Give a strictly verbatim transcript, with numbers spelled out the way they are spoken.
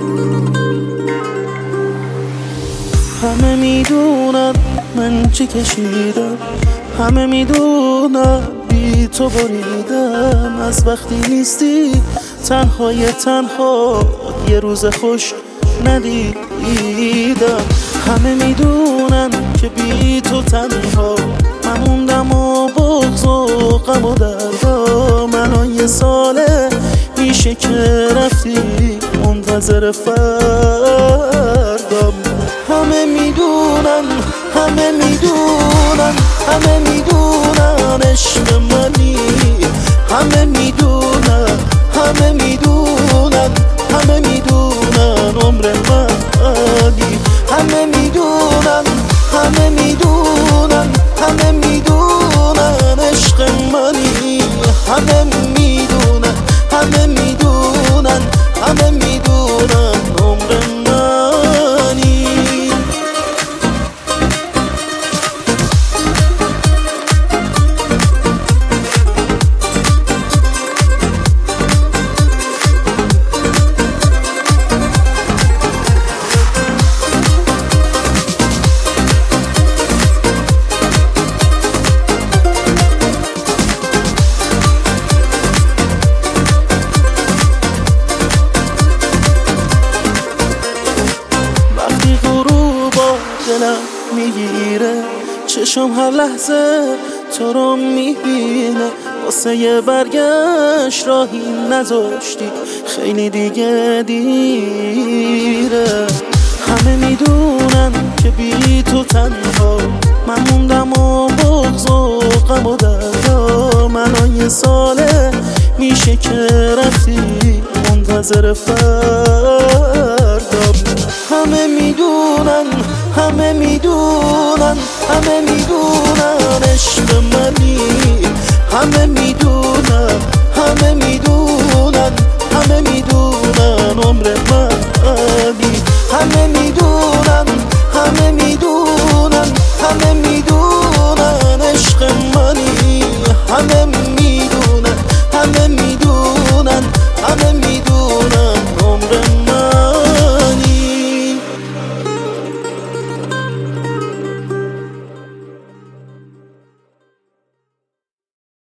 همه میدونن من چی کشیدم، همه میدونن بی تو بریدم. از وقتی نیستی تنهای تنها یه روز خوش ندیدم. همه میدونن که بی تو تنها من موندم و بغض و غم و دردام. الان یه ساله میشه که رفتی، منتظر فردام. همه میدونن همه میدونن همه میدونن عشق منی، همه میدونن همه میدونن همه میدونن عمر منی، همه میدونن همه میدونن همه میدونن عشق منی، همه میدونن همه میدونن همه میدونن عمر منی. دلم میگیره، چشم هر لحظه تو رو میبینه. واسه یه برگشت راهی نذاشتی، خیلی دیگه دیره. همه میدونن که بی تو تنها من موندم و بغض و غم و دردام. الان یه ساله میشه که رفتی، منتظر فردام. همه میدونن همه میدونن همه میدونن عشق منی، همه میدونن